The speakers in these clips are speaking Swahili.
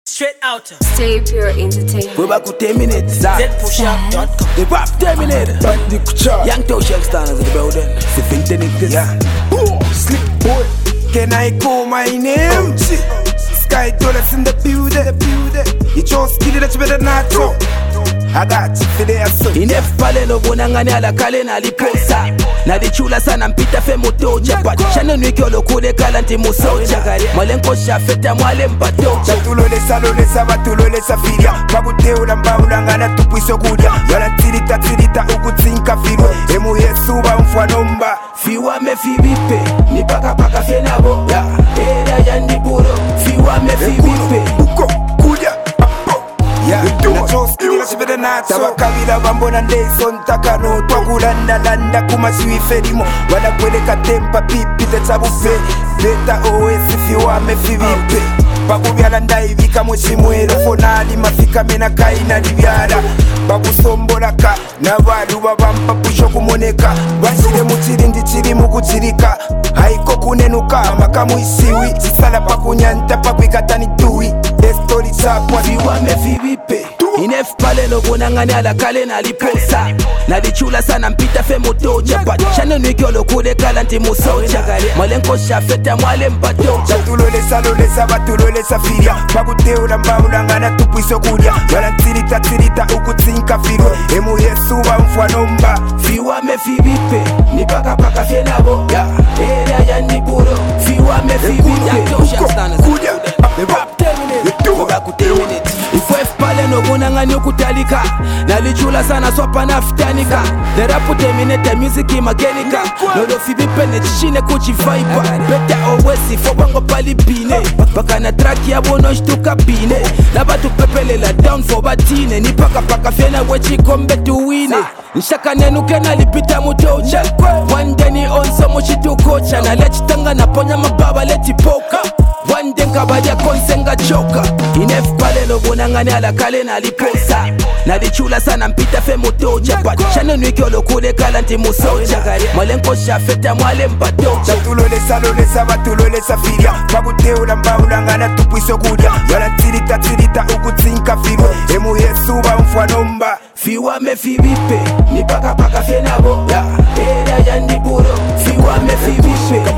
Straight out. Stay Pure Entertainment. We're back with 10 minutes. ZPushUp.com. The rap 10 minutes. Young Toe Shellstars in the building. The Vinta niggas. Yeah. Slip boy. Can I call my name? Sky Dollars in the building. You just get it, that's better not talk. I got you for the assault. Inef pale no bonangani ala kale na liposa. Na dichula sana mpita fe motoja. Chane nwiki olokule kala nti musoja. Malenko shafeta mwale mpatoja. Batulolesa lolesa batulolesa filia. Babuteo mbaula ngana tupuiso kudia. Yala tirita ukutsinka filwe. Emu yesu ba mfwanomba. Fiwa me fibipe. Ni paka fenabo. Era ya ndiburo. Fiwa me fibipe. Uko kudia. Tabakabila bambona ndeso ntakano twakulanda kumasiwiferimo wanakweleka tempa pipi tetsabufe leta oesi fiwame fibipe bakubyala ndayibika muchimwero fonali mafika mena kaina libyala bakusombolaka nabalu babampa pusho kumoneka basire muchirindi chiri mukuchirika haiko kunenuka makamuisiwi sisala pakunyanta pakwikatani tuwi estori chapwa fiwame fibipe Inef pale no bonangani ala kale na liposa. Na dichula sana mpita fe motoja. Chane nwiki olokule kala nti musoja. Malenko shafeta mwale mpatoja. Batulolesa batulolesa filia. Bakuteo mbaula ngana tupuiso kudia. Yala tirita ukutsinka filwe. Emu yesu ba mfwanomba. Fiwa me fibipe. Ni paka fenabo. Era ya ndiburo. Fiwa me fibipe. Kudia. Rap 10 minutes. We're back with 10 minutes. Ifwef pale no bonangani ukutalika. Nalichula sana swapa naftanika. The rap teminete music imagenika. Nodo fibipe ne chine kuchi viper. Beta owesi fo bango pali bine. Baka na track ya bono shtuka bine. Laba tu pepele la down for batine. Ni paka fena wechi kombe tuwine. Nshaka nenuke na lipita mutocha. One day ni onso mushitu kocha. Na lechitanga na ponya mababa leti poka. One day kabaja konsenga choka. Inef pale no bonangani ala kale na liposa. Na dichula sana mpita fe motoja. Chane nwiki olokule kala nti musoja. Malenko shafeta mwale mpatoja. Batulolesa batulolesa filia. Babuteo mbaula ngana tupuiso kudia. Yala tirita ukutsinka filwe. Emu yesu ba mfwanomba. Fiwa me fibipe. Ni paka fenabo. Era ya ndiburo. Fiwa me fibipe.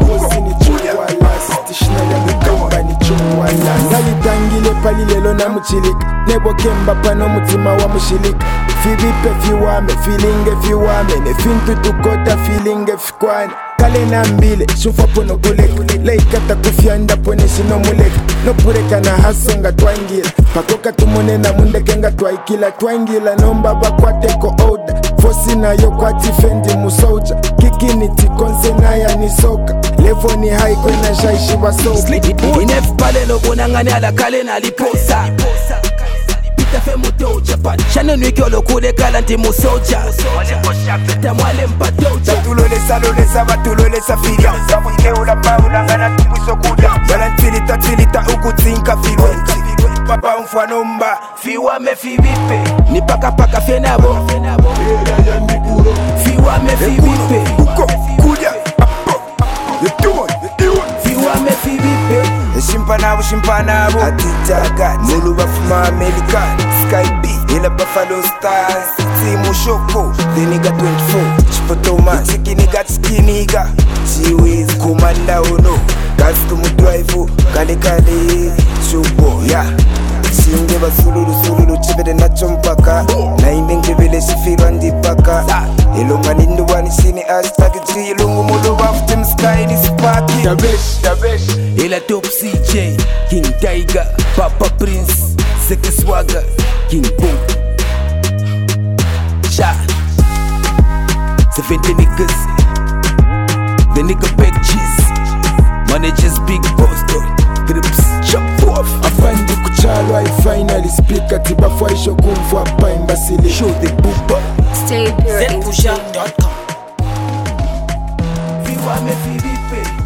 Ngalitangile pali lelo na muchilika. Nebo kemba pano mutima wa mushilika. Fibipe fiwame, fiwame. Ne fintu tukota filinge fikwane. Kale na mbile, shufa pono kuleka. Leikata kufyanda pone sino muleka. No pureka na hasonga twangila. Pakoka tumone na mundeke nga twaikila. Twangila nomba bakwateko oda. Fosi na yo kwa tifendi musoja. Kikini tikonse na ya ni soka. Levo ni high kwena shaishi wa soka. Inef pale no bonangani ala kale na liposa. Pita fe motoja. Chane nwiki olokule kala nti musoja. Malenko shafeta mwale mpatoja. Batulolesa batulolesa filia. Babuteo mbaula ngana tupuiso kudia. Yala tirita ukutsinka filwe. Papa mfwanomba. Fiwa me fibipe. Ni paka fenabo. Fiwa me fibipe. Uko kudia. Fiwa me fibipe. Shimpanabo Atitaga Mulu bafuma American Sky B Ila Buffalo Stars Timu Shoko The nigga 24 Chipotoma Chiki nigga chiki nigga Chiwiz Kumanda Ono Gastu mudrive Kale Shubo Yeah Shinge basululu Chibede na chompaka Na indenge vile shifiro andipaka Ilunga nindu wani shini hashtag G Ilungu mulu baftim Sky ni spaki Dabesh Ila Top CJ King Tiger Papa Prince Seke Swagger King Boom Sha 70 niggas The nigga big cheese Managers big boss Grips Chop off Afandi kuchalo I finally speak Atiba fwaisho kumfu hapa imbasili Show the booba Stay Pure Entertainment. ZPushUp.com. Fiwa me fibipe.